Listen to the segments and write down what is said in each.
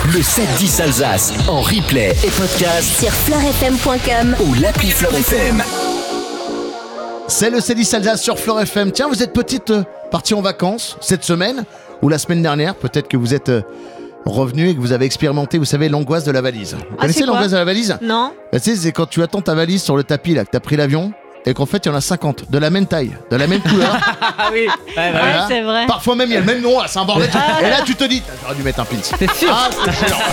Le 7-10 Alsace en replay et podcast sur fleurfm.com ou l'appli Fleur FM. C'est le 7-10 Alsace sur Fleur FM. Tiens, vous êtes petite partie en vacances cette semaine ou la semaine dernière. Peut-être que vous êtes revenu et que vous avez expérimenté, vous savez, l'angoisse de la valise. Vous connaissez l'angoisse de la valise ? Non. Tu sais, c'est quand tu attends ta valise sur le tapis, là, que t'as pris l'avion et qu'en fait, il y en a 50 de la même taille, de la même couleur. Ah oui, Voilà. c'est vrai. Parfois même, il y a le même nom, là, c'est un bordel. Et là, tu te dis, j'aurais dû mettre un pins. c'est sûr. Ah, c'est chiant.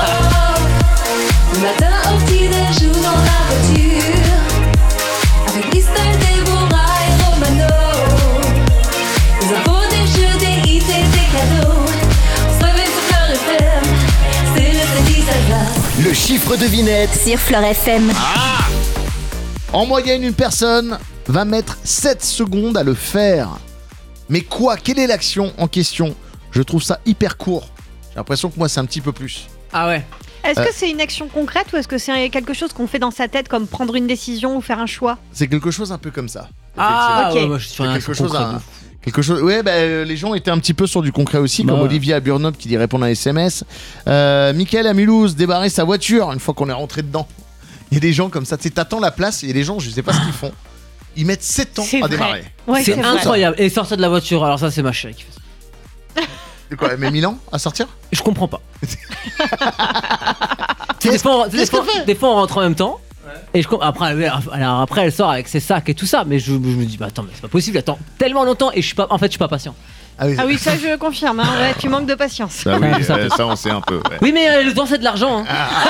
Le matin au petit-déj ou dans la voiture, avec Christelle, Déborah et Romano. Des infos, des jeux, des hits et des cadeaux. On se réveille sur Fleur FM, c'est le 7-10 Alsace. Le chiffre devinette sur Fleur FM. En moyenne, une personne va mettre 7 secondes à le faire. Mais quoi ? Quelle est l'action en question ? Je trouve ça hyper court. J'ai l'impression que moi, c'est un petit peu plus. Ah ouais. Est-ce que c'est une action concrète ou est-ce que c'est quelque chose qu'on fait dans sa tête comme prendre une décision ou faire un choix ? C'est quelque chose un peu comme ça. Ah Ok. ouais, moi je suis sur C'est un quelque truc chose, concret. quelque chose. Ouais, les gens étaient un petit peu sur du concret aussi, Bah comme ouais. Olivier à Burnout qui dit répondre à un SMS. Michael à Mulhouse, débarrer sa voiture une fois qu'on est rentré dedans. Il y a des gens comme ça, tu sais, t'attends la place et les gens, je sais pas ce qu'ils font. Ils mettent 7 ans C'est à vrai. démarrer. Ouais, C'est vrai. incroyable. Et sortir de la voiture, alors ça c'est ma chérie qui fait ça. C'est quoi, elle met 1000 ans à sortir ? Je comprends pas. Qu'est-ce qu'elle fait ? Des fois on rentre en même temps. Et après elle sort avec ses sacs et tout ça, mais je me dis bah attends mais c'est pas possible, attends tellement longtemps et je suis pas patient. Ah oui, ça je confirme. Hein. Ouais, tu manques de patience. Ça, oui, ça on sait un peu. Ouais. Oui mais le temps c'est de l'argent.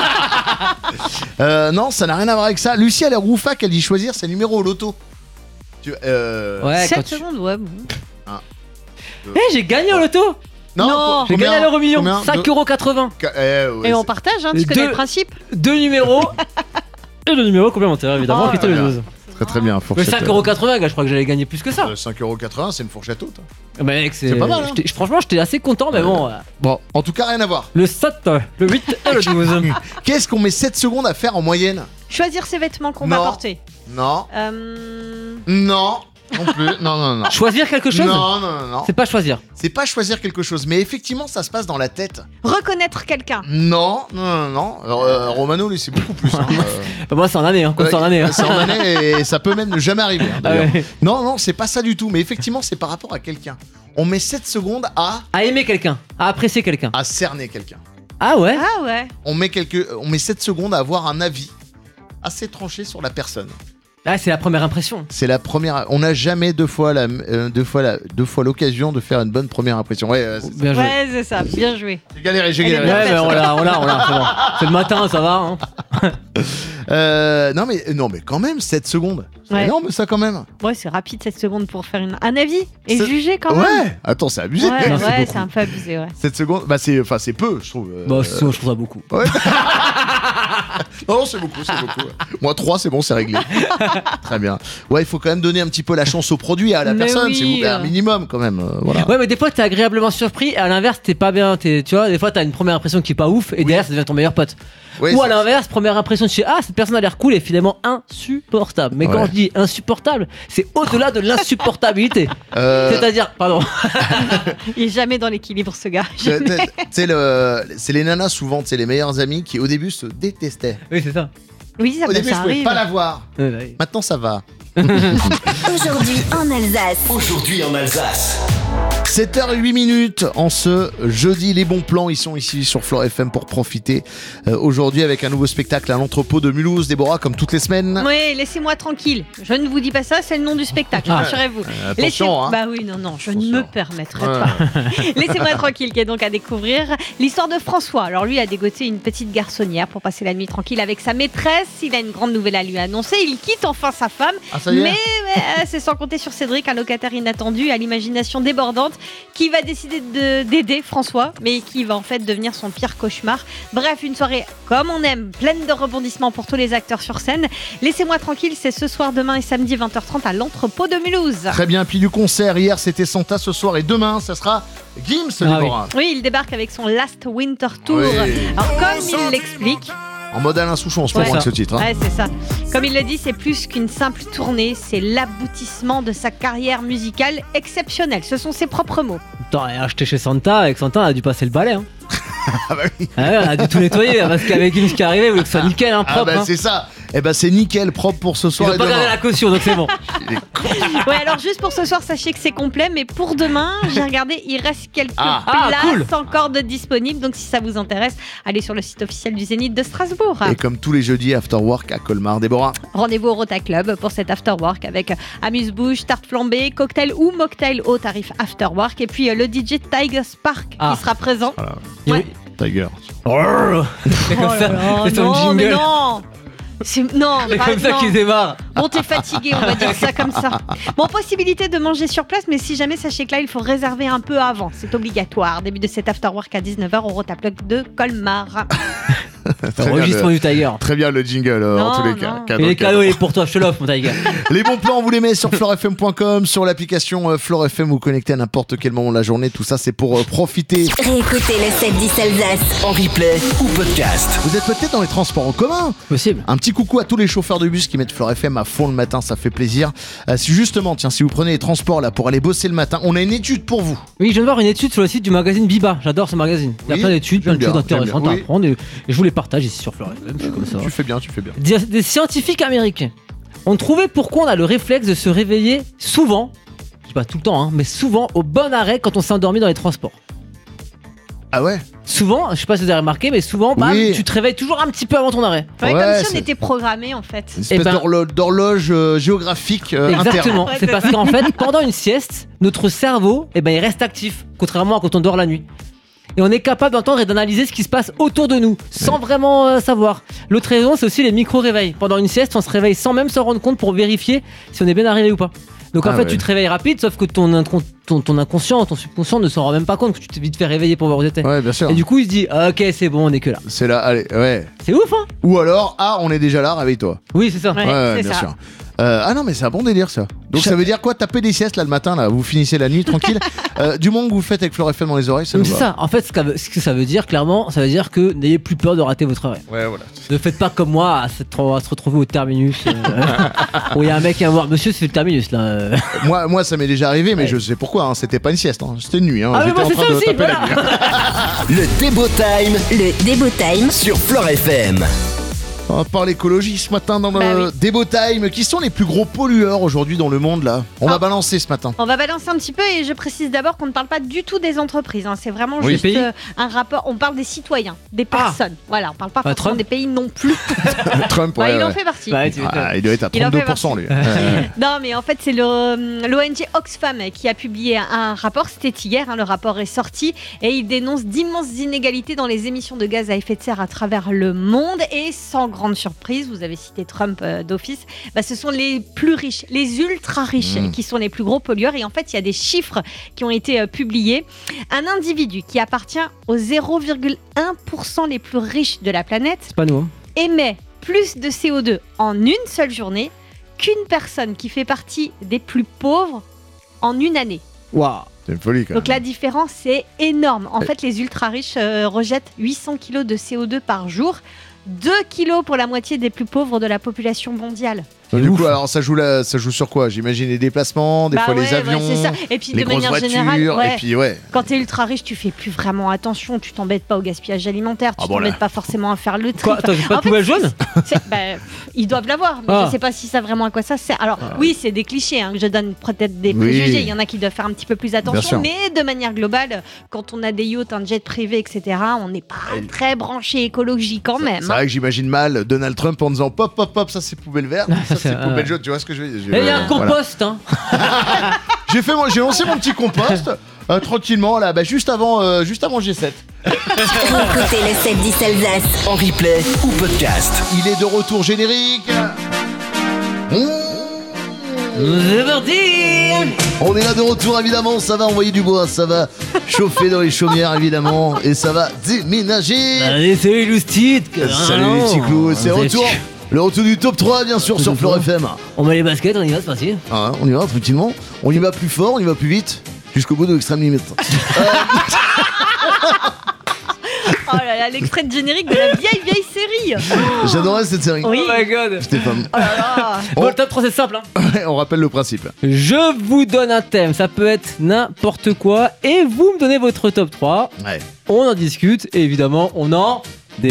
Non, ça n'a rien à voir avec ça. Lucie, elle est roufac, elle dit choisir ses numéros au loto. Ouais, 7 quand tu... secondes, ouais. Bon. j'ai gagné au loto. Non. J'ai gagné à l'euro million. Combien 5,80€. Ouais, Et on partage, hein, tu Les connais deux- le principe. 2 numéros. Et le numéro complémentaire évidemment Oh qui était le là là. 12. Très très bien. Mais Fourchette, 5,80€, gars, je crois que j'allais gagner plus que ça. 5,80€, c'est une fourchette haute. Bah, mec, C'est pas mal, hein. Franchement, j'étais assez content, mais bon. Bon, en tout cas, rien à voir. Le 7, le 8 et le 12. Qu'est-ce qu'on met 7 secondes à faire en moyenne ? Choisir ses vêtements qu'on va Non. porter. Non, non, non plus. Non. Choisir quelque chose Non. C'est pas choisir. C'est pas choisir quelque chose, mais effectivement, ça se passe dans la tête. Reconnaître quelqu'un. Non. Romano, lui, c'est beaucoup plus. Hein. Bah, moi, c'est en année, compte en année. C'est en année et ça peut même ne jamais arriver. Hein, Ah d'ailleurs. ouais. Non, c'est pas ça du tout. Mais effectivement, c'est par rapport à quelqu'un. On met 7 secondes À aimer quelqu'un, à apprécier quelqu'un. à cerner quelqu'un. Ah ouais. Ah ouais. On met 7 secondes à avoir un avis assez tranché sur la personne. Ah, c'est la première impression. C'est la première. On n'a jamais deux fois l'occasion de faire une bonne première impression. Ouais, Bien joué. Ouais, c'est ça. Bien joué. j'ai galéré. Elle est Ouais, bien. mais on l'a, c'est bon. C'est le matin, ça va. Non mais quand même 7 secondes. C'est Ouais. énorme ça quand même. Ouais, c'est rapide 7 secondes pour faire un avis et C'est- juger quand même. Ouais. Attends, c'est abusé. Ouais, Non, c'est ouais, beaucoup. c'est un peu abusé, ouais. 7 secondes, c'est peu, je trouve. Bah, je trouve ça beaucoup. Ouais. Non, c'est beaucoup. Ouais. Moi 3, c'est bon, c'est réglé. Très bien. Ouais, il faut quand même donner un petit peu la chance au produit à la Mais personne, oui, c'est un minimum quand même. Voilà. Ouais, mais des fois, t'es agréablement surpris. Et à l'inverse, t'es pas bien. Tu vois, des fois, t'as une première impression qui est pas ouf. Et derrière, ça devient ton meilleur pote. Ouais, Ou à c'est- l'inverse, première impression, tu sais, ah, cette personne a l'air cool et finalement insupportable. Mais quand Ouais. je dis insupportable, c'est au-delà de l'insupportabilité. Euh, C'est-à-dire, pardon. Il est jamais dans l'équilibre, ce gars. tu sais, c'est les nanas souvent, tu sais, les meilleurs amis qui au début se détestaient. Oui, c'est ça. Oui, ça, Au début, je ça pouvais arrive. pas la voir. Ouais. Maintenant, ça va. Aujourd'hui en Alsace. Aujourd'hui en Alsace. 7h08 en ce jeudi, les bons plans, ils sont ici sur Fleur FM pour profiter aujourd'hui avec un nouveau spectacle à l'entrepôt de Mulhouse. Déborah, comme toutes les semaines. Oui, laissez-moi tranquille. Je ne vous dis pas ça, c'est le nom du spectacle, Ah. rassurez-vous. Attention, hein. Bah oui, non, je Attention. ne me permettrai Ouais. pas. Laissez-moi tranquille, qui est donc à découvrir l'histoire de François. Alors lui a dégoté une petite garçonnière pour passer la nuit tranquille avec sa maîtresse. Il a une grande nouvelle à lui annoncer. Il quitte enfin sa femme. Ah, ça y est. Mais c'est sans compter sur Cédric, un locataire inattendu à l'imagination débordante qui va décider d'aider François, mais qui va en fait devenir son pire cauchemar. Bref, une soirée comme on aime, pleine de rebondissements pour tous les acteurs sur scène. Laissez-moi tranquille, c'est ce soir, demain et samedi 20h30 à l'entrepôt de Mulhouse. Très bien, puis du concert, hier c'était Santa, ce soir et demain ça sera Gims, Déborah. Oui, il débarque avec son Last Winter Tour. Oui. Alors comme il l'explique, En mode Alain Souchon en ce Ouais. moment avec ce titre. Hein. ouais, c'est ça. Comme il le dit, c'est plus qu'une simple tournée, c'est l'aboutissement de sa carrière musicale exceptionnelle. Ce sont ses propres mots. Attends, elle a acheté chez Santa, avec Santa, elle a dû passer le balai. Hein. Ah bah oui. Ah ouais, on a dû tout nettoyer parce qu'avec une qui est arrivée, il voulait que ce soit nickel, hein, Ah propre. bah hein. c'est ça. Eh ben c'est nickel, propre pour ce Ils soir ont et pas gardé demain. la caution, donc c'est bon. Ouais, alors juste pour ce soir, sachez que c'est complet, mais pour demain, j'ai regardé, il reste quelques Ah. places Cool. encore de disponibles. Donc si ça vous intéresse, allez sur le site officiel du Zénith de Strasbourg. Et comme tous les jeudis, After Work à Colmar. Déborah. Rendez-vous au Rota Club pour cet after work avec amuse-bouche, tarte flambée, cocktail ou mocktail au tarif after work. Et puis le DJ Tiger Spark Ah. qui sera présent. Voilà. Ouais. Tiger. C'est comme ça, c'est son non, mais jingle. non. Non, C'est pas- comme ça non. qu'il démarre. Bon, t'es fatigué, on va dire ça comme ça. Bon, possibilité de manger sur place, mais si jamais, sachez que là, il faut réserver un peu avant. C'est obligatoire. Début de cet afterwork à 19h au Rota Club de Colmar. Très Enregistrement bien, du Tiger. Très bien le jingle en Non, tous les non. cas. Et les cadeaux, il est pour toi, je te l'offre, mon Tiger. Les bons plans, on vous les met sur floorfm.com, sur l'application Floor FM, vous connectez à n'importe quel moment de la journée. Tout ça, c'est pour profiter. Réécoutez le 7-10 Alsace. En replay ou podcast. Vous êtes peut-être dans les transports en commun. Possible. Un petit coucou à tous les chauffeurs de bus qui mettent Floor FM à fond le matin, ça fait plaisir. Si justement, tiens, si vous prenez les transports là pour aller bosser le matin, on a une étude pour vous. Oui, je viens de voir une étude sur le site du magazine Biba. J'adore ce magazine. Il y a Oui, plein d'études, plein de j'aime choses bien, intéressantes j'aime à bien, oui. apprendre et je vous les partage ici sur Fleur FM. Je suis comme ça. Tu fais bien, tu fais bien. Des scientifiques américains ont trouvé pourquoi on a le réflexe de se réveiller souvent, je dis pas tout le temps, hein, mais souvent au bon arrêt quand on s'est endormi dans les transports. Ah ouais. Souvent, je sais pas si vous avez remarqué, mais souvent, bam, Oui. tu te réveilles toujours un petit peu avant ton arrêt. Ouais, Ouais, comme si on c'est- était programmé en fait. Une espèce ben- d'horloge géographique interne. Exactement. Ouais, C'est c'est parce ça. qu'en fait, pendant une sieste, notre cerveau, il reste actif, contrairement à quand on dort la nuit. Et on est capable d'entendre et d'analyser ce qui se passe autour de nous, sans vraiment savoir. L'autre raison, c'est aussi les micro-réveils. Pendant une sieste, on se réveille sans même s'en rendre compte pour vérifier si on est bien arrivé ou pas. Donc en Ah fait, ouais. tu te réveilles rapide, sauf que ton inconscient, ton subconscient ne s'en rend même pas compte que tu t'es vite fait réveiller pour voir où t'étais. Ouais, bien sûr. Et du coup, il se dit, ah, ok, c'est bon, on est que là. C'est là, allez, ouais. C'est ouf, hein? Ou alors, on est déjà là, réveille-toi. Oui, c'est ça. Ouais, c'est bien ça. sûr. Ah non, mais c'est un bon délire ça. Donc ça veut dire quoi? Taper des siestes là le matin, là, vous finissez la nuit tranquille. Du moment que vous faites avec Floor FM dans les oreilles, ça nous Donc c'est va. ça. En fait, ce que ça veut dire, clairement, ça veut dire que n'ayez plus peur de rater votre arrêt. Ouais, voilà. Ne faites pas comme moi à se retrouver au terminus. Où il y a un mec qui vient voir, monsieur, c'est le terminus là. Moi, ça m'est déjà arrivé, mais je sais pourquoi. Hein, c'était pas une sieste, hein, c'était une nuit. Hein, Ah, mais j'étais moi, en c'est train ça de aussi, taper voilà. la nuit. Le Débo Time Le Débo Time. sur Floor FM. On parle écologie ce matin dans le Bah oui. Débo Time. Qui sont les plus gros pollueurs aujourd'hui dans le monde là? On va balancer ce matin. On va balancer un petit peu et je précise d'abord qu'on ne parle pas du tout des entreprises. Hein. C'est vraiment Oui. juste Des pays un rapport. On parle des citoyens, des personnes. Voilà, on parle pas Pas forcément Trump. des pays non plus. Trump, Bah, ouais, il en ouais. fait partie. Ouais, tu m'étonnes. Ah, il doit être à Il en fait 32% lui. Non, mais en fait, c'est l'ONG Oxfam qui a publié un rapport. C'était hier, hein, le rapport est sorti et il dénonce d'immenses inégalités dans les émissions de gaz à effet de serre à travers le monde. Et sans grande surprise, vous avez cité Trump d'office, bah, ce sont les plus riches, les ultra riches qui sont les plus gros pollueurs. Et en fait, il y a des chiffres qui ont été publiés. Un individu qui appartient aux 0,1% les plus riches de la planète C'est pas nous. Hein. émet plus de CO2 en une seule journée qu'une personne qui fait partie des plus pauvres en une année. Waouh. C'est une folie quand même. Donc la différence est énorme. En fait, les ultra riches rejettent 800 kg de CO2 par jour, 2 kg pour la moitié des plus pauvres de la population mondiale. Donc, du ouf. coup, alors ça joue sur quoi? J'imagine les déplacements, des Bah fois les ouais, avions, c'est ça. Et puis les de grosses manière voitures, générale, ouais, et puis ouais. quand t'es ultra riche, tu fais plus vraiment attention, tu t'embêtes pas au gaspillage alimentaire, tu Ah bon, là. t'embêtes pas forcément à faire le tri. Quoi, t'as pas de En fait, poubelle jaune? Bah, ils doivent l'avoir, mais Ah. je sais pas si ça vraiment à quoi ça sert. Alors oui, c'est des clichés, hein, que je donne peut-être des Oui. préjugés. Il y en a qui doivent faire un petit peu plus sûr. attention, mais de manière globale, quand on a des yachts, un jet privé, etc., on n'est pas très branché écologie quand même. C'est vrai que j'imagine mal Donald Trump en disant pop, pop, pop, ça c'est poubelle verte, ça c'est- c'est poubelle jaune, tu vois ce que je veux dire? Et il y a un Voilà. compost, hein. J'ai lancé mon petit compost tranquillement là, juste avant G7. Écoutez le 7-10 Alsace. En replay ou podcast. Il est de retour générique. C'est parti. On est là de retour évidemment, ça va envoyer du bois, ça va chauffer dans les chaumières évidemment, et ça va déménager. Allez, salut Loustit. Salut les petits clous, c'est retour. Le retour du top 3 bien sûr sur Floor FM. On met les baskets, on y va, c'est parti. Ah, on y va tranquillement. On y va plus fort, on y va plus vite, jusqu'au bout de l'extrême limite. Oh là là, l'extrait de générique de la vieille série. J'adorais cette série. Oui. Oh my god. J'étais fan. Oh là là. Bon, le top 3 c'est simple. Hein. On rappelle le principe. Je vous donne un thème, ça peut être n'importe quoi, et vous me donnez votre top 3. Ouais. On en discute, et évidemment, on en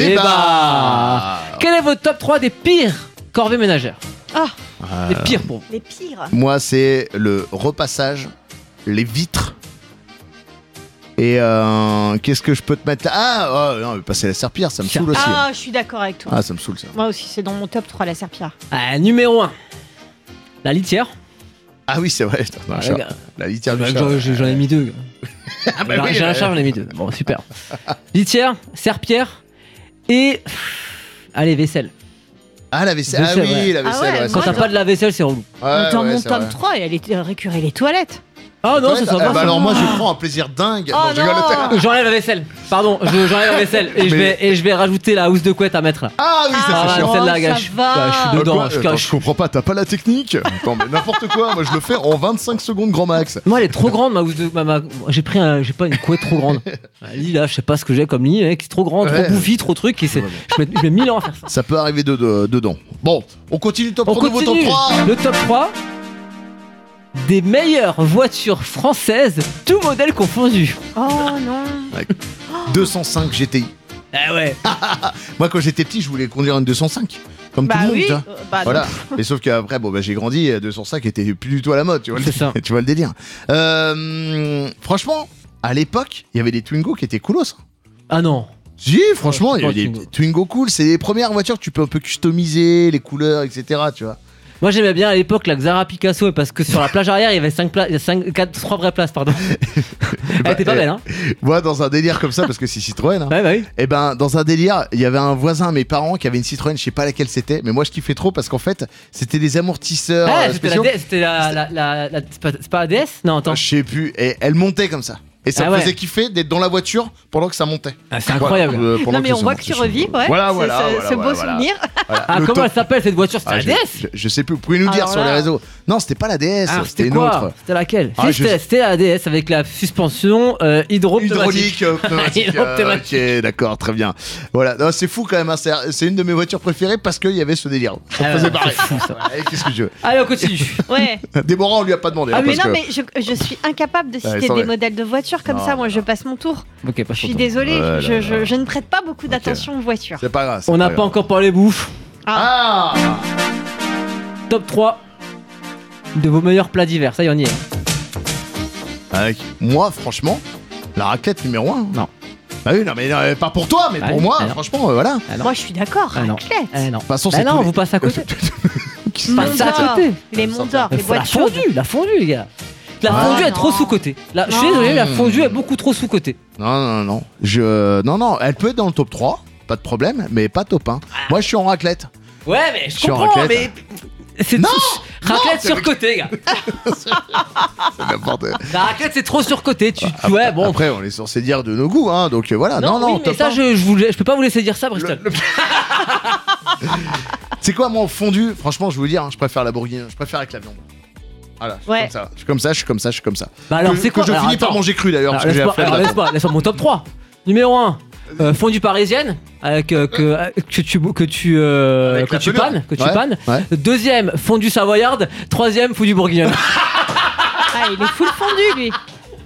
débat. Quel est votre top 3 des pires corvées ménagères? Les pires pour vous. Les pires. Moi, c'est le repassage, les vitres. Et qu'est-ce que je peux te mettre là? Ah, oh, non, passer la serpillère, ça me saoule aussi. Ah, je suis d'accord avec toi. Ah, ça me saoule ça. Moi aussi, c'est dans mon top 3, la serpillère. Numéro 1, la litière. Ah oui, c'est vrai. Putain, Ah, un chat. les gars. La litière du Bah, chat. J'en ai mis 2. Ah, bah oui, J'ai un chat, j'en ai mis 2. Bon, super. Litière, serpillère et. Allez, vaisselle. Ah, la vaisselle. Ah Vaisselle, oui, ouais. la vaisselle. Ah ouais, ouais, moi, Quand c'est t'as pas de la vaisselle, c'est relou. vrai. Dans Ouais, mon c'est top vrai. 3, elle est récurer les toilettes. Ah non, ça Ah, va. bah alors moi, je prends un plaisir dingue. Oh je rigole. non. J'enlève la vaisselle. Pardon, j'enlève la vaisselle et je vais rajouter la housse de couette à mettre là. Ah oui, ça Ah, c'est chiant. celle-là, ça gars, va. je suis dedans. Quoi je Attends, cache. je comprends pas, t'as pas la technique. Attends, mais n'importe quoi, moi je le fais en 25 secondes grand max. Moi, elle est trop grande, ma housse de. J'ai pas une couette trop grande. Un lit là, je sais pas ce que j'ai comme lit, mec, c'est trop grand, Ouais. trop bouffi, trop truc. Et je mets 1000 ans à faire ça. Ça peut arriver dedans. Bon, on continue top On 3, nouveau top continue. 3. Le top 3 des meilleures voitures françaises, tout modèle confondu. Oh non. 205 GTI. Ah ouais. Moi quand j'étais petit, je voulais conduire une 205. Comme Bah tout le monde, oui. tu vois. Bah Voilà. non. Mais sauf qu'après, bon, bah, j'ai grandi, 205 était plus du tout à la mode, tu vois. C'est ça. Tu vois le délire. Franchement, à l'époque, il y avait des Twingo qui étaient coolos. Ah non. Si, franchement, Ouais, il y avait c'est des pas Twingo cool. C'est les premières voitures que tu peux un peu customiser, les couleurs, etc. Tu vois. Moi j'aimais bien à l'époque la Xara Picasso parce que sur la plage arrière il y avait 3 vraies places, pardon. Elle était pas belle, hein. Moi, dans un délire comme ça, parce que c'est Citroën, hein, Ouais, bah oui. et ben, dans un délire, il y avait un voisin à mes parents qui avait une Citroën, je sais pas laquelle c'était, mais moi je kiffais trop parce qu'en fait, c'était des amortisseurs Ah, c'était spéciaux. c'était c'est pas la DS? Non, attends. Je sais plus, et elle montait comme ça. Et ça Ah me ouais. faisait kiffer d'être dans la voiture pendant que ça montait. Ah, c'est incroyable. Pendant Non mais on ça voit montait, que tu je- revis, ouais. Voilà, C'est voilà, ce voilà, beau voilà. souvenir. Voilà. Ah, Le comment top- elle s'appelle cette voiture? C'était Ah, la DS? je sais plus, vous pouvez nous dire Alors sur les là. réseaux. Non, c'était pas la DS, Alors, c'était une quoi? autre. C'était laquelle? Ah, Si, c'était la DS avec la suspension hydro-pneumatique. Hydraulique, pneumatique. Hydro-pneumatique. Ok, d'accord, très bien. Voilà, non, c'est fou quand même. Hein. C'est une de mes voitures préférées parce qu'il y avait ce délire. Ça me Ah faisait ouais, pareil. c'est fou, ça. Ouais, qu'est-ce que je veux Allez, on continue. Ouais. Déborah, on lui a pas demandé. Ah, hein, Mais parce non, que- mais je suis incapable de citer sans des vrai. modèles de voitures comme Non, ça. Moi, non. je passe mon tour. Ok, pas Je suis désolée, Ouais, je ne prête pas beaucoup d'attention aux voitures. C'est pas grave. c'est On n'a grave. pas encore parlé bouffe. Ah Top 3 de vos meilleurs plats d'hiver. Ça y est, on y est. Avec moi, franchement, la raclette numéro 1. Non. Bah oui, non, mais pas pour toi, mais Ah pour oui, moi, ah non. franchement, voilà. Ah non. Moi, je suis d'accord. Ah non. Raclette. Eh non. De toute façon, Bah c'est non, tous les- vous passez à côté. Qui Mont Passe à d'Or, côté. les monts d'or, les Il faut la boîtes chaudes. fondue, les gars. La Ah, fondue est non. trop sous-cotée. Je suis Non. désolé, la fondue est beaucoup trop sous-cotée. Non, non, elle peut être dans le top 3, pas de problème, mais pas top 1. Moi, je suis en raclette. Ouais, mais je Sur comprends, raclette. mais. C'est Non, raclette c'est surcotée, gars. C'est n'importe La raclette, c'est trop surcoté. Ouais, bon. Après, on est censé dire de nos goûts, hein, donc voilà. Non, oui, mais top ça, 1. je peux pas vous laisser dire ça, Bristol. C'est quoi, moi, au fondu, franchement, je vais vous dire, hein, je préfère la bourguignonne, je préfère avec la viande. Voilà, je Ouais. suis comme ça. Je suis comme ça, je suis comme ça, je suis comme ça. Bah alors, que, c'est quoi que je Alors, finis par attends. manger cru d'ailleurs, Alors, parce que j'ai la flemme de la viande. laisse-moi mon top 3. Numéro 1, fondue parisienne avec que tu Avec la pelure. pannes, Ouais, pannes. ouais. Deuxième, fondue savoyarde. Troisième, fondue bourguignonne. Ah, il est full fondu, lui.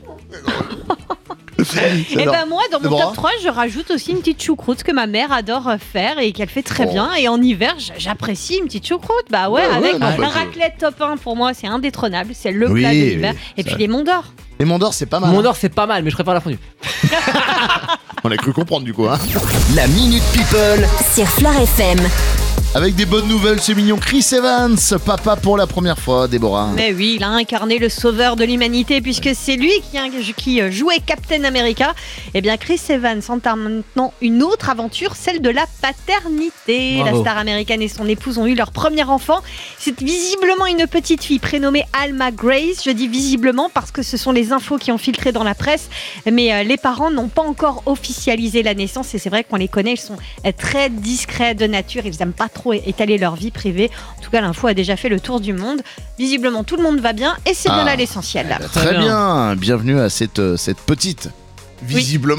Et J'adore. ben moi, dans mon Déborah top 3, je rajoute aussi une petite choucroute que ma mère adore faire et qu'elle fait très Oh. bien. Et en hiver, j'apprécie une petite choucroute. Bah ouais, Ouais, avec ouais, non, la bah, raclette top 1 pour moi, c'est indétrônable. C'est le Oui, plat de l'hiver. oui, Et ça- puis les monts d'or. Les Monts d'Or, c'est pas mal. Mon hein. d'or, c'est pas mal, mais je préfère la fondue. On a cru comprendre du coup. Hein. La Minute People. Sur Fleur FM. Avec des bonnes nouvelles, c'est mignon. Chris Evans, papa pour la première fois, Déborah. Mais oui, il a incarné le sauveur de l'humanité puisque c'est lui qui jouait Captain America. Eh bien, Chris Evans entame maintenant une autre aventure, celle de la paternité. Bravo. La star américaine et son épouse ont eu leur premier enfant. C'est visiblement une petite fille prénommée Alma Grace. Je dis visiblement parce que ce sont les infos qui ont filtré dans la presse. Mais les parents n'ont pas encore officialisé la naissance et c'est vrai qu'on les connaît, ils sont très discrets de nature. Ils n'aiment pas trop étaler leur vie privée. En tout cas, l'info a déjà fait le tour du monde. Visiblement, tout le monde va bien et c'est bien là l'essentiel. Très Très bien. Bienvenue à cette petite. Visiblement.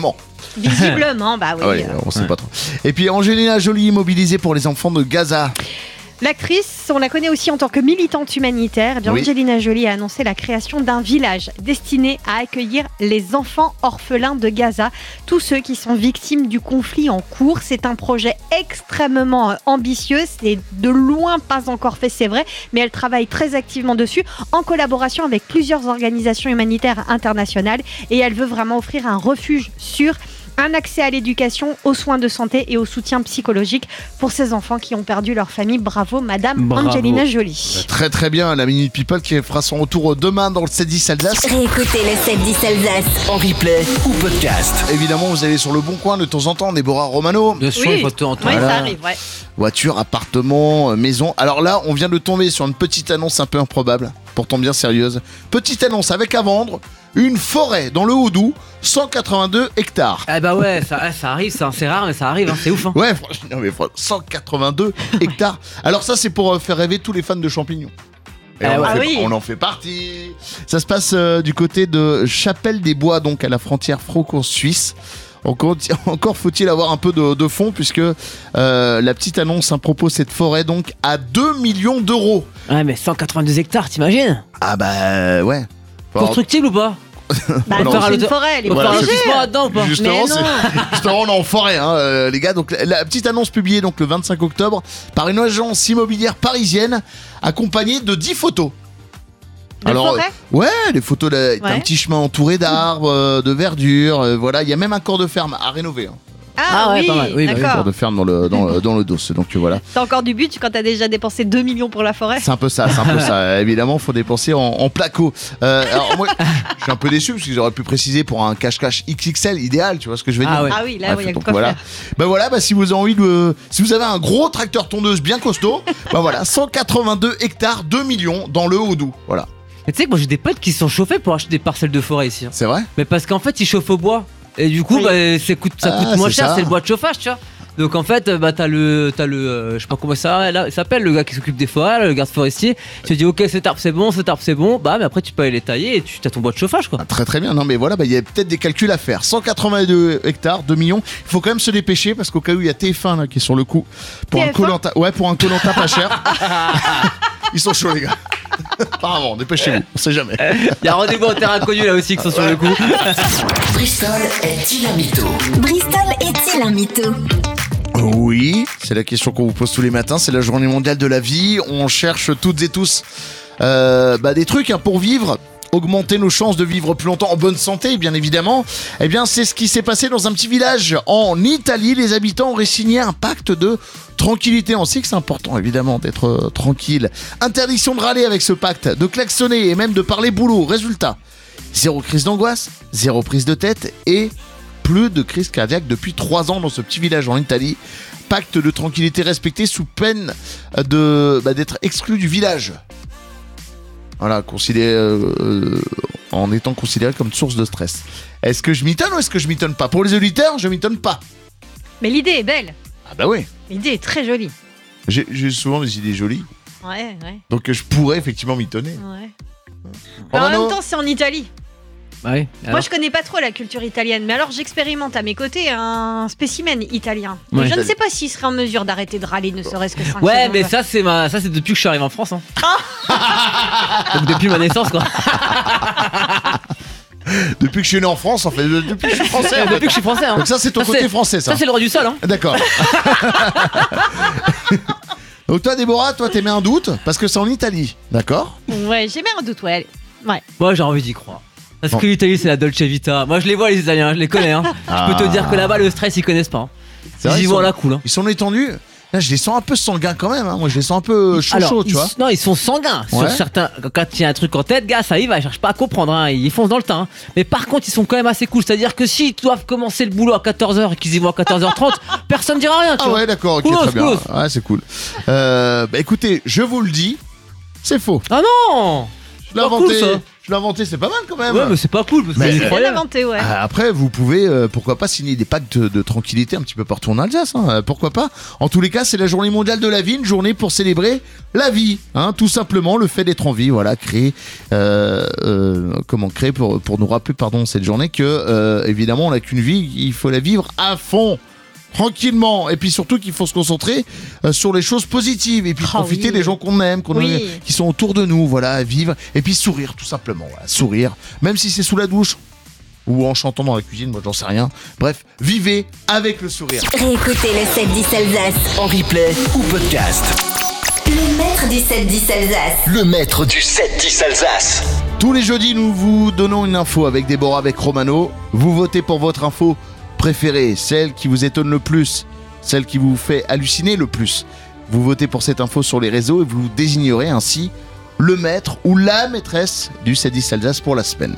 Visiblement, bah oui. Ah ouais, on sait pas trop. Et puis Angelina Jolie mobilisée pour les enfants de Gaza. L'actrice, on la connaît aussi en tant que militante humanitaire. Eh bien, Oui. Angelina Jolie a annoncé la création d'un village destiné à accueillir les enfants orphelins de Gaza, tous ceux qui sont victimes du conflit en cours. C'est un projet extrêmement ambitieux, c'est de loin pas encore fait, c'est vrai, mais elle travaille très activement dessus, en collaboration avec plusieurs organisations humanitaires internationales, et elle veut vraiment offrir un refuge sûr, un accès à l'éducation, aux soins de santé et au soutien psychologique pour ces enfants qui ont perdu leur famille. Bravo, Madame Bravo. Angelina Jolie. Très très bien, la Minute People qui fera son retour demain dans le 7-10 Alsace. Réécoutez le 7-10 Alsace. En replay ou podcast. Évidemment, vous allez sur le bon coin de temps en temps, Déborah Romano. Bien sûr, Oui. il faut tout entendre. Oui, Voilà. ça arrive, ouais. Voiture, appartement, maison. Alors là, on vient de tomber sur une petite annonce un peu improbable, pourtant bien sérieuse. Petite annonce avec à vendre une forêt dans le Haut-Doubs, 182 hectares. Eh bah ouais, ça arrive, ça, c'est rare, mais ça arrive, hein, c'est ouf. Hein. Ouais, franchement, non, mais 182 hectares. Alors ça, c'est pour faire rêver tous les fans de champignons. Et Ah on, ouais. en fait- Ah oui. on en fait partie. Ça se passe du côté de Chapelle-des-Bois, donc à la frontière franco-suisse. Encore faut-il avoir un peu de fonds, puisque la petite annonce propose cette forêt donc à 2 millions d'euros. Ouais, mais 182 hectares, t'imagines? Ah ouais. Faut avoir- Constructible ou pas? Bah, Non, c'est faire une le- forêt, elle est On Voilà, peut faire un c'est- lotissement là-dedans ou pas? Justement, Mais non. justement, on est en forêt, hein, les gars. Donc, la petite annonce publiée donc le 25 octobre par une agence immobilière parisienne, accompagnée de 10 photos. De forêt ouais, les photos, là, t'as Ouais. un petit chemin entouré d'arbres, de verdure, voilà. Il y a même un corps de ferme à rénover. Hein. Ah, Ah ouais, oui, pas mal. Oui, bah oui, Un corps d'accord. de ferme dans le dos. Donc voilà. T'as encore du but quand t'as déjà dépensé 2 millions pour la forêt? C'est un peu ça. Évidemment, faut dépenser en placo. Alors moi, je suis un peu déçu parce qu'ils auraient pu préciser pour un cache-cache XXL idéal, tu vois ce que je veux dire. Ah ouais. Ah oui, là, il y a donc quoi voilà. faire. Bah, si vous avez si vous avez un gros tracteur tondeuse bien costaud, bah voilà, 182 hectares, 2 millions dans le Haut-Doubs. Voilà. Mais tu sais que moi j'ai des potes qui se sont chauffés pour acheter des parcelles de forêt ici. Hein. C'est vrai? Mais parce qu'en fait ils chauffent au bois. Et du coup, Oui. bah, ça coûte moins c'est cher, ça. c'est le bois de chauffage, tu vois. Donc en fait, bah, t'as le je sais pas comment ça là, il s'appelle le gars qui s'occupe des forêts, là, le garde forestier. Tu te dis ok, cet arbre c'est bon, bah mais après tu peux aller les tailler et tu as ton bois de chauffage quoi. Ah, très très bien. Non mais voilà, il y a peut-être des calculs à faire. 182 hectares, 2 millions. Il faut quand même se dépêcher parce qu'au cas où il y a TF1 là, qui est sur le coup pour un TF1? Koh-Lanta. Ouais, pour un Koh-Lanta pas cher. Ils sont chauds les gars. Apparemment, dépêchez-vous. On sait jamais. Il y a rendez-vous en terrain inconnu là aussi qui sont sur le coup. Bristol est-il un mytho? Bristol est-il un mytho? Oui, c'est la question qu'on vous pose tous les matins. C'est la journée mondiale de la vie. On cherche toutes et tous des trucs pour vivre, augmenter nos chances de vivre plus longtemps en bonne santé, bien évidemment. Eh bien, c'est ce qui s'est passé dans un petit village en Italie. Les habitants auraient signé un pacte de tranquillité. On sait que c'est important, évidemment, d'être tranquille. Interdiction de râler avec ce pacte, de klaxonner et même de parler boulot. Résultat, 0 crise d'angoisse, 0 prise de tête et plus de crise cardiaque depuis 3 ans dans ce petit village en Italie. Pacte de tranquillité respecté sous peine d'être exclu du village. Voilà, en étant considéré comme source de stress. Est-ce que je m'étonne ou est-ce que je m'étonne pas? Pour les auditeurs, je m'étonne pas. Mais l'idée est belle. Ah bah oui. L'idée est très jolie. J'ai souvent des idées jolies. Ouais. Donc je pourrais effectivement m'étonner. Mais en Romano, même temps, c'est en Italie. Bah oui. Moi, je connais pas trop la culture italienne, mais alors j'expérimente à mes côtés un spécimen italien. Et Ouais. je ne sais pas s'il serait en mesure d'arrêter de râler, ne serait-ce que 5 Ouais, secondes. mais ça c'est depuis que je suis arrivé en France. Hein. Donc depuis ma naissance quoi. depuis que je suis né en France, en fait, depuis que je suis français. en fait. Depuis que je suis français. Hein. Donc ça, c'est ton Ça, côté c'est- français, ça. Ça c'est le roi du sol. Hein. D'accord. Donc toi, Déborah, toi, t'émets un doute parce que c'est en Italie, d'accord? Ouais, j'ai mis un doute, ouais. Moi j'ai envie d'y croire. Parce Bon. que l'Italie c'est la Dolce Vita. Moi je les vois les Italiens, je les connais. Hein. Je peux te dire que là-bas le stress ils connaissent pas. Hein. C'est vrai, Ils y ils vont sont- à la cool. Hein. Ils sont étendus. Là, je les sens un peu sanguins quand même. Hein. Moi, je les sens un peu chaud, tu vois. Non, ils sont sanguins. Ouais. Sur certains, quand il y a un truc en tête, gars, ça y va, ils cherchent pas à comprendre, hein, ils foncent dans le tas. Hein. Mais par contre, ils sont quand même assez cool. C'est-à-dire que s'ils doivent commencer le boulot à 14h et qu'ils y vont à 14h30, personne dira rien, tu Ah vois. ouais, d'accord, ok, Coolos, très bien. coolos. Ouais, c'est cool. Écoutez, je vous le dis, c'est faux. Ah non! Je l'ai Pas inventé. cool, ça. Je l'ai inventé, c'est pas mal quand même. Ouais, mais c'est pas cool parce que Mais- c'est Bien incroyable. inventé, ouais. Après, vous pouvez, pourquoi pas, signer des pactes de tranquillité un petit peu partout en Alsace. Pourquoi pas. En tous les cas, c'est la journée mondiale de la vie, une journée pour célébrer la vie. Tout simplement, le fait d'être en vie. Voilà, créer pour nous rappeler, cette journée que, évidemment, on n'a qu'une vie, il faut la vivre à fond. Tranquillement, et puis surtout qu'il faut se concentrer sur les choses positives et puis profiter oui. des gens qu'on aime, Oui. qui sont autour de nous, voilà, vivre et puis sourire tout simplement, voilà, sourire, même si c'est sous la douche ou en chantant dans la cuisine, moi j'en sais rien. Bref, vivez avec le sourire. Réécoutez le 7-10 Alsace. En replay ou podcast. Le maître du 7-10 Alsace. Le maître du 7-10 Alsace. Tous les jeudis, nous vous donnons une info avec Déborah, avec Romano. Vous votez pour votre info préférée, celle qui vous étonne le plus, celle qui vous fait halluciner le plus. Vous votez pour cette info sur les réseaux et vous désignerez ainsi le maître ou la maîtresse du 7-10 Alsace pour la semaine.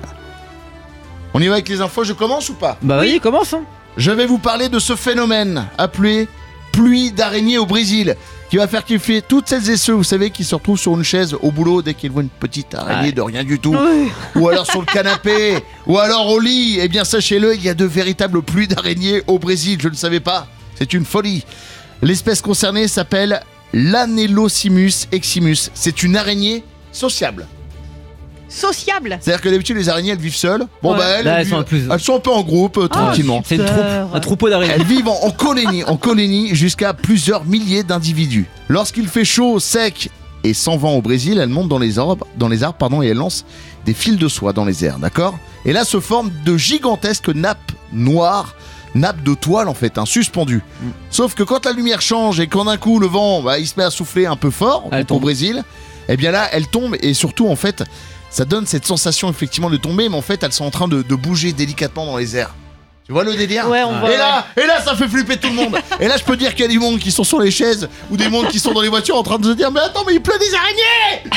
On y va avec les infos, je commence ou pas ? Bah vas-y, commence. Je vais vous parler de ce phénomène appelé pluie d'araignées au Brésil, qui va faire kiffer toutes celles et ceux, vous savez, qui se retrouvent sur une chaise au boulot dès qu'ils voient une petite araignée de rien du tout, ou alors sur le canapé, ou alors au lit. Eh bien, sachez-le, il y a de véritables pluies d'araignées au Brésil, je ne savais pas, c'est une folie. L'espèce concernée s'appelle l'Anelosimus eximus, c'est une araignée sociable. Sociable. C'est-à-dire que d'habitude, les araignées, elles vivent seules. Bon, Ouais. bah, Là, elles vivent- sont un peu- elles sont un peu en groupe, tranquillement. C'est une Peur. troupe, un troupeau d'araignées. Elles vivent en colonie jusqu'à plusieurs milliers d'individus. Lorsqu'il fait chaud, sec et sans vent au Brésil, elles montent dans les arbres, et elles lancent des fils de soie dans les airs, d'accord ? Et là se forment de gigantesques nappes noires, nappes de toile en fait, suspendues. Sauf que quand la lumière change et quand d'un coup le vent, il se met à souffler un peu fort Elle au tombe. Brésil, eh bien là, elles tombent et surtout en fait, ça donne cette sensation effectivement de tomber, mais en fait, elles sont en train de bouger délicatement dans les airs. Tu vois le délire ? Ouais, on voit. Et là, ça fait flipper tout le monde. Et là, je peux dire qu'il y a des mondes qui sont sur les chaises ou des mondes qui sont dans les voitures en train de se dire mais attends, mais il pleut des araignées.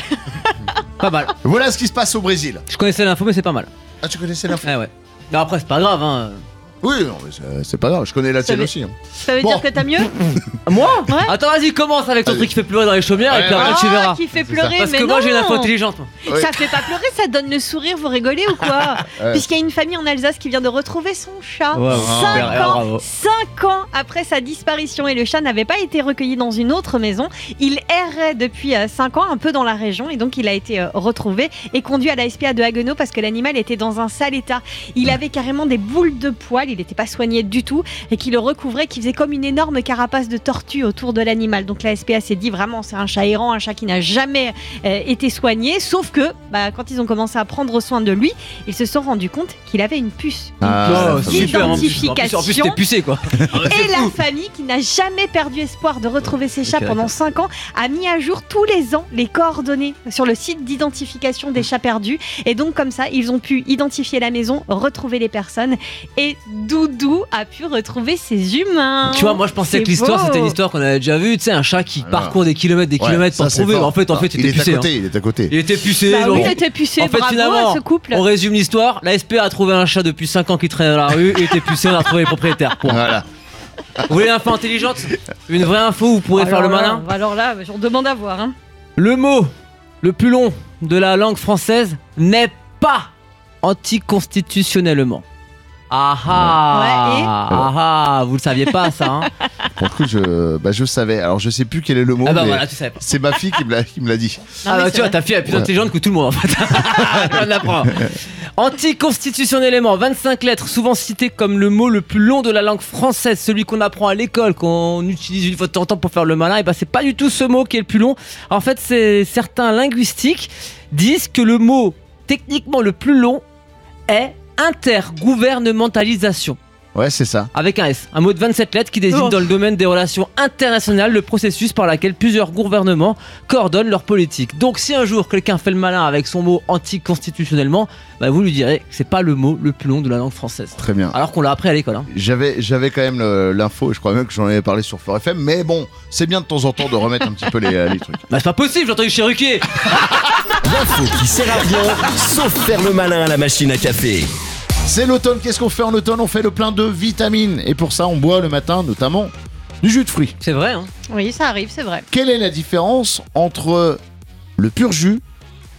Pas mal. Voilà ce qui se passe au Brésil. Je connaissais l'info, mais c'est pas mal. Ah, tu connaissais l'info ? Ouais. Non, après, c'est pas grave, hein. Oui, non, mais c'est pas grave. Je connais la tienne mais- aussi. Ça veut Bon. dire que t'as mieux Moi Ouais. Attends, vas-y, commence avec ton Allez. truc qui fait pleurer dans les chaumières et puis Ouais, après ouais. tu verras. Qui fait C'est pleurer, Parce mais que moi j'ai une non. info intelligente. moi. Ouais. Ça fait pas pleurer, ça donne le sourire, vous rigolez ou quoi Ouais. Puisqu'il y a une famille en Alsace qui vient de retrouver son chat Ouais, ouais, 5 super, ans, bravo. 5 ans après sa disparition, et le chat n'avait pas été recueilli dans une autre maison. Il errait depuis 5 ans un peu dans la région et donc il a été retrouvé et conduit à la SPA de Haguenau parce que l'animal était dans un sale état. Il avait carrément des boules de poils, il n'était pas soigné du tout et qui le recouvrait, qui faisait comme une énorme carapace de tortue autour de l'animal. Donc la SPA s'est dit vraiment c'est un chat errant, un chat qui n'a jamais été soigné, sauf que quand ils ont commencé à prendre soin de lui, ils se sont rendus compte qu'il avait une puce. Une Ah, puce super, en plus, d'identification. t'es pucé quoi. Et la famille, qui n'a jamais perdu espoir de retrouver ses chats Ok, pendant d'accord. 5 ans, a mis à jour tous les ans les coordonnées sur le site d'identification des chats perdus. Et donc comme ça, ils ont pu identifier la maison, retrouver les personnes. Et Doudou a pu retrouver ses humains. Tu vois, moi je pensais C'est que l'histoire beau. c'était une histoire qu'on avait déjà vue, tu sais, un chat qui Alors. parcourt des kilomètres Ouais, pour ça, c'est trouver. fort. En fait, Non, il il était est pucé. à côté, il est à côté. Il était pucé. Bah oui, donc- il était pucé, En fait, bravo finalement, à ce couple. on résume l'histoire. La SPA a trouvé un chat depuis 5 ans qui traînait dans la rue, il était pucé, on a retrouvé les propriétaires. Point. Voilà. Vous voulez une info intelligente? Une vraie info où vous pourrez faire le malin? Alors là, j'en demande à voir. Hein. Le mot le plus long de la langue française n'est pas anticonstitutionnellement. Ah ah, Ouais, et ah ah, vous le saviez pas ça hein? Pour le coup, je savais. Alors, je sais plus quel est le mot, Ah bah mais voilà, tu savais pas. c'est ma fille qui me l'a dit. Non, Ah mais bah c'est tu vois, vrai. ta fille est plus Ouais. intelligente que tout le monde en fait. Je viens de l'apprendre. Anticonstitutionnellement, 25 lettres, souvent citées comme le mot le plus long de la langue française, celui qu'on apprend à l'école, qu'on utilise une fois de temps en temps pour faire le malin, et bah c'est pas du tout ce mot qui est le plus long. En fait, certains linguistiques disent que le mot techniquement le plus long est intergouvernementalisation. Ouais, c'est ça. Avec un S, un mot de 27 lettres qui désigne Oh. dans le domaine des relations internationales le processus par lequel plusieurs gouvernements coordonnent leur politique. Donc si un jour quelqu'un fait le malin avec son mot anticonstitutionnellement, bah vous lui direz que c'est pas le mot le plus long de la langue française. Très bien. Alors qu'on l'a appris à l'école. Hein. J'avais quand même l'info, et je crois même que j'en avais parlé sur Fort FM, mais bon, c'est bien de temps en temps de remettre un petit peu les trucs. Bah c'est pas possible, j'ai entendu chez Ruquier. L'info qui sert à rien, sauf faire le malin à la machine à café. C'est l'automne, qu'est-ce qu'on fait en automne? On fait le plein de vitamines, et pour ça on boit le matin notamment du jus de fruits. C'est vrai, hein. Oui, ça arrive, c'est vrai. Quelle est la différence entre le pur jus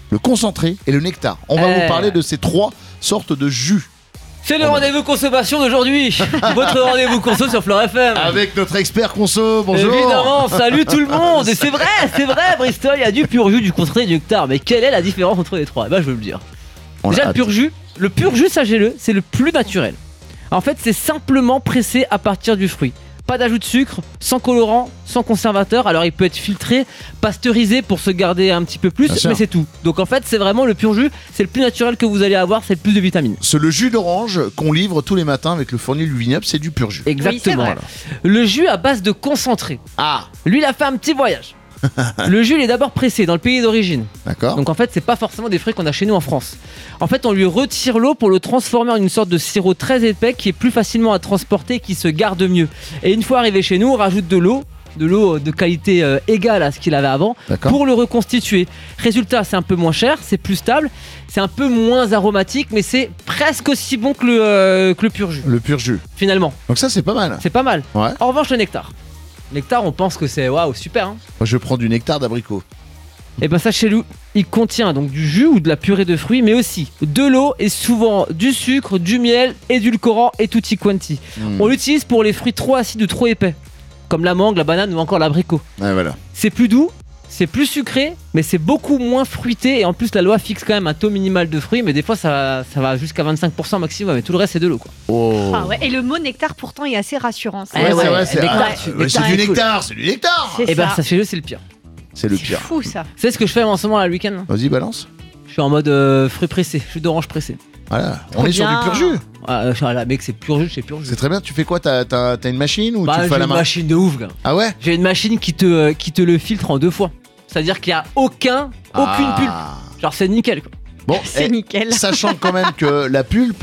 le concentré et le nectar. On va vous parler de ces 3 sortes de jus. C'est le rendez-vous consommation d'aujourd'hui. Votre rendez-vous conso sur Flore FM. Avec notre expert conso, bonjour. Évidemment, salut tout le monde. Et c'est vrai, Bristol, il y a du pur jus, du concentré et du nectar. Mais quelle est la différence entre les trois? Eh ben, je vais vous le dire. Déjà, le pur jus, sachez-le, c'est le plus naturel. En fait, c'est simplement pressé à partir du fruit. Pas d'ajout de sucre, sans colorant, sans conservateur. Alors il peut être filtré, pasteurisé pour se garder un petit peu plus, mais c'est tout. Donc en fait c'est vraiment le pur jus, c'est le plus naturel que vous allez avoir, c'est le plus de vitamines. C'est le jus d'orange qu'on livre tous les matins avec le fournil du vignoble, c'est du pur jus. Exactement. Oui, le jus à base de concentré. Ah, Lui il a fait un petit voyage. Le jus il est d'abord pressé dans le pays d'origine. d'accord. Donc en fait c'est pas forcément des fruits qu'on a chez nous en France. En fait on lui retire l'eau pour le transformer en une sorte de sirop très épais qui est plus facilement à transporter, qui se garde mieux. Et une fois arrivé chez nous on rajoute de l'eau de qualité égale à ce qu'il avait avant pour le reconstituer. Résultat, c'est un peu moins cher, c'est plus stable, c'est un peu moins aromatique, mais c'est presque aussi bon que le pur jus. Le pur jus. Finalement, Donc ça c'est pas mal. c'est pas mal. Ouais. En revanche, le nectar. Nectar, on pense que c'est waouh, super. Hein. Moi je prends du nectar d'abricot. Et ben sachez-le, il contient donc du jus ou de la purée de fruits, mais aussi de l'eau et souvent du sucre, du miel, édulcorant et tutti quanti. On l'utilise pour les fruits trop acides ou trop épais, comme la mangue, la banane ou encore l'abricot. Ouais, voilà. C'est plus doux, c'est plus sucré, mais c'est beaucoup moins fruité. Et en plus, la loi fixe quand même un taux minimal de fruits, mais des fois, ça va jusqu'à 25% maximum. Mais tout le reste, c'est de l'eau, quoi. Oh. Ah ouais. Et le mot nectar pourtant est assez rassurant. Ouais, c'est vrai, c'est nectar, c'est du nectar, c'est du nectar. C'est Et ben, ça. sachez-le, c'est le pire. C'est le C'est pire. fou ça. C'est ce que je fais en ce moment là, le week-end. Vas-y, balance. Je suis en mode fruits pressés, jus d'orange pressé. Voilà, on Trop est sur du bien. pur jus. Là, mec, c'est pur jus, c'est pur jus. C'est très bien, tu fais quoi? T'as une machine ou tu le J'ai fais à la une main? machine de ouf, gars. Ah ouais? J'ai une machine qui te le filtre en 2 fois. C'est-à-dire qu'il n'y a aucune pulpe. Genre, c'est nickel, quoi. Bon, C'est nickel. sachant quand même que la pulpe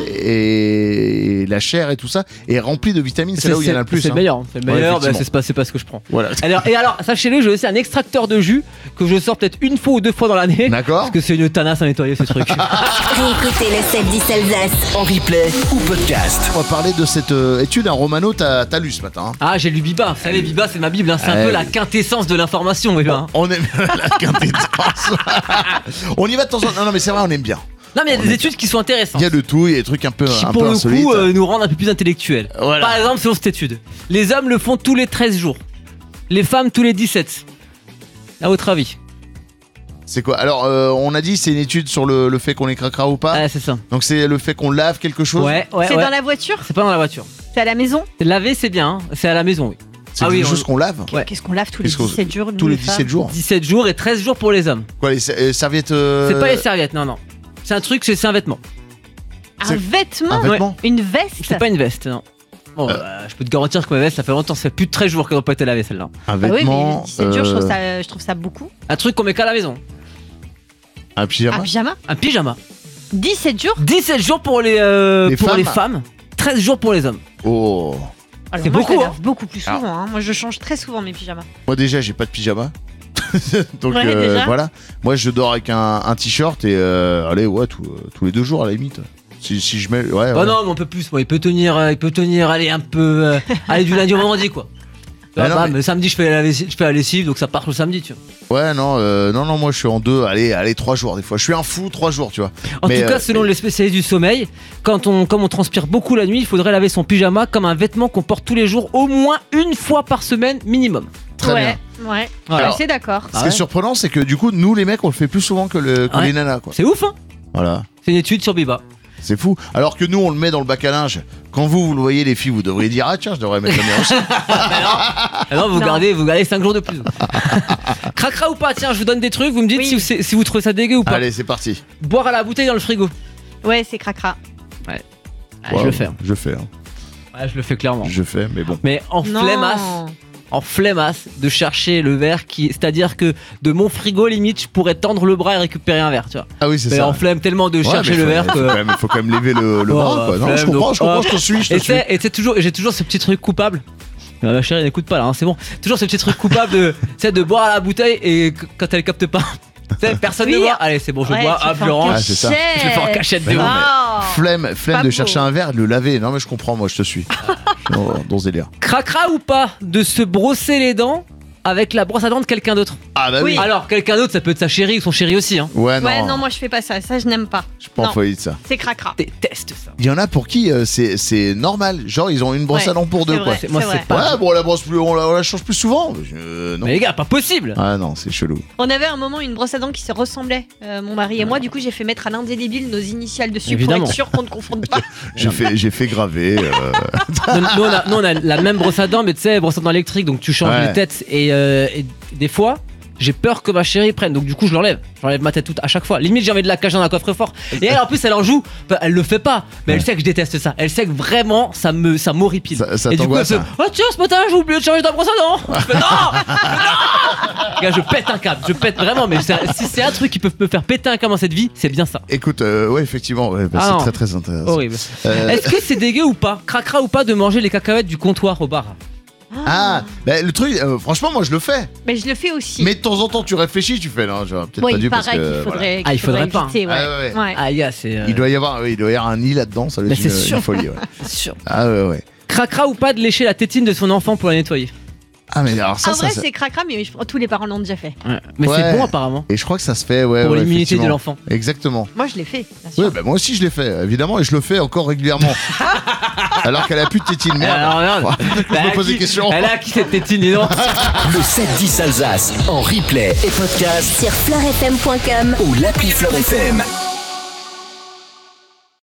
et la chair et tout ça est remplie de vitamines, c'est là où il y en a le plus. C'est le hein. meilleur, c'est le Ouais, meilleur, bah, effectivement. c'est pas ce que je prends. Voilà. Alors, sachez-le, j'ai aussi un extracteur de jus que je sors peut-être 1 fois ou 2 fois dans l'année. D'accord. Parce que c'est une tanasse à nettoyer ce truc. Réécoutez le 7-10 Alsace. En replay ou podcast. On va parler de cette étude, un Romano, t'as lu ce matin. hein. Ah, j'ai lu Biba. Vous savez, Biba, c'est ma Bible. Hein. C'est un Ouais. peu la quintessence de l'information, Biba. Hein. On aime la quintessence. On y va de temps en temps. Non, mais c'est vrai, on aime bien. Non, mais il y a des études qui sont intéressantes. Il y a de tout, il y a des trucs un peu, Qui, un pour peu le insolites. coup, nous rendent un peu plus intellectuels. Voilà. Par exemple, selon cette étude, les hommes le font tous les 13 jours. Les femmes tous les 17. À votre avis? C'est quoi? Alors, on a dit c'est une étude sur le fait qu'on est cracra ou pas. Ouais, c'est ça. Donc c'est le fait qu'on lave quelque chose. Ouais. C'est dans la voiture? C'est pas dans la voiture. C'est à la maison? Laver, c'est bien. Hein. C'est à la maison, oui. C'est Ah quelque oui, chose qu'on lave. Ouais. Qu'est-ce qu'on lave tous les Qu'est-ce qu'on- 17 jours? nous, Tous les femmes 17 jours. 17 jours et 13 jours pour les hommes. Quoi, les serviettes. C'est pas les serviettes, non. C'est un truc, c'est un vêtement. Un C'est- vêtement? Un vêtement. Une veste? C'est pas une veste, non. Bon, je peux te garantir que ma veste, ça fait longtemps, ça fait plus de 13 jours qu'elle n'a pas été lavée celle-là. Un Ah oui, mais vêtement. 17 jours, je trouve ça beaucoup. Un truc qu'on met qu'à la maison. Un pyjama. Un pyjama? Un pyjama. 17 jours? 17 jours pour les femmes, 13 jours pour les hommes. Oh. Alors C'est moi, beaucoup, je la hein. lave beaucoup plus souvent. hein. Moi, je change très souvent mes pyjamas. Moi déjà, j'ai pas de pyjama. Donc Ouais, déjà. voilà. Moi, je dors avec un t-shirt et allez, ouais, tous les 2 jours à la limite. Si je mets. Ouais, Bah ouais. non, mais on peut plus. Moi, il peut tenir, allez, un peu. Allez, du lundi au vendredi, quoi. Ah non, Bah, mais- mais samedi, je fais la lessive, donc ça part le samedi, tu vois. Ouais, non, moi je suis en 2, allez, 3 jours des fois. Je suis un fou 3 jours, tu vois. En Mais, tout cas, selon les spécialistes du sommeil, comme on transpire beaucoup la nuit, il faudrait laver son pyjama comme un vêtement qu'on porte tous les jours, au moins 1 fois par semaine minimum. Très ouais, bien. ouais. Voilà. C'est d'accord. Ce qui est surprenant, c'est que du coup, nous les mecs, on le fait plus souvent que Ouais. les nanas, quoi. C'est ouf, hein. Voilà. C'est une étude sur Biba. C'est fou. Alors que nous, on le met dans le bac à linge. Quand vous le voyez, les filles, vous devriez dire ah tiens, je devrais mettre le mien aussi. Ah non, vous Non. gardez 5 jours de plus. Cracra ou pas, tiens, je vous donne des trucs, vous me dites Oui. si vous trouvez ça dégueu ou pas. Allez, c'est parti. Boire à la bouteille dans le frigo. Ouais, c'est cracra. Ah, Wow, je le fais. Je fais. hein. Ouais, je le fais clairement. Je fais, mais bon. Mais en flemmasse de chercher le verre c'est-à-dire que de mon frigo limite je pourrais tendre le bras et récupérer un verre, tu vois. Ah oui, c'est Mais ça. en flemme tellement de Ouais, chercher mais le faut- verre que. faut quand même lever le Oh, bras, quoi. Non, flemme, je comprends, donc, je te suis. Et j'ai toujours ce petit truc coupable. Ma chérie n'écoute pas là, hein, c'est bon. Toujours ce petit truc coupable de boire à la bouteille et quand elle capte pas. Tu sais, personne ne Oui. boit. Allez, c'est bon, je Ouais, bois, tu hop, fais je en range. Ah, c'est ça. Je le fais en cachette de Mais non, ouf. Flemme Pas de beau. chercher un verre, de le laver. Non, mais je comprends, moi, je te suis. Dans ce délire. Cracra ou pas de se brosser les dents avec la brosse à dents de quelqu'un d'autre. Ah bah oui. Oui. Alors, quelqu'un d'autre, ça peut être sa chérie ou son chéri aussi. Hein. Ouais, non. Ouais, non, moi je fais pas ça. Ça, je n'aime pas. Je suis pas en Non. folie de ça. C'est cracra. Déteste ça. Il y en a pour qui c'est normal. Genre, ils ont une brosse Ouais, à dents pour deux, c'est quoi. vrai. Moi, C'est c'est vrai. pas. Ouais, bon, on la change plus souvent. Non. Mais les gars, pas possible. Ah non, c'est chelou. On avait un moment une brosse à dents qui se ressemblait, mon mari et moi. Du coup, j'ai fait mettre à l'indélébile nos initiales dessus Évidemment. pour être sûr qu'on ne confonde pas. J'ai fait graver. Nous, on a la même brosse à dents, mais tu sais, brosse à dents électrique, donc tu changes Ouais. les têtes. Et des fois, j'ai peur que ma chérie prenne, donc du coup, je l'enlève. J'enlève ma tête toute à chaque fois. Limite, j'ai envie de la cacher dans un coffre-fort. Et elle, en plus, elle en joue. Enfin, elle le fait pas, mais elle sait que je déteste ça. Elle sait que vraiment, ça m'horripile. Ça et du coup, elle t'angoisse, fait hein. oh tiens, ce matin, j'ai oublié de changer ta brosse à dents. Je fais non. Gars, je pète un câble. Je pète vraiment, mais si c'est un truc qui peut me faire péter un câble dans cette vie, c'est bien ça. Écoute, ouais, effectivement, ouais, bah, Ah c'est non. très très intéressant. Horrible. Euh, Est-ce que c'est dégueu ou pas, cracra ou pas, de manger les cacahuètes du comptoir au bar? Ah, bah, le truc, franchement, moi je le fais. Mais je le fais aussi. Mais de temps en temps, tu réfléchis, tu fais, non, j'aurais peut-être oui, pas dû parce pareil que. qu'il voilà. faudrait, Ah, il faudrait pas. éviter, ouais. Ah, ouais. Ouais. Ah, gars, c'est. Il doit y avoir un nid là-dedans, ça doit Mais être c'est une sûr. folie. Ouais. C'est sûr. Ah ouais. Cracra ou pas de lécher la tétine de son enfant pour la nettoyer? Ah mais alors ça, En vrai, ça. c'est cracra, mais tous les parents l'ont déjà fait. Mais Ouais. c'est bon apparemment. Et je crois que ça se fait, ouais. Pour ouais, l'immunité de effectivement. l'enfant. Exactement. Moi, je l'ai fait, bien sûr. Ouais, bah moi aussi je l'ai fait, évidemment, et je le fais encore régulièrement. Alors qu'elle a plus de tétine, merde. Alors, regarde. Je me pose des questions. Elle a qui cette tétine, dis donc? Le 7-10 Alsace en replay et podcast Sur fleurfm.com. ou l'appli Fleur FM.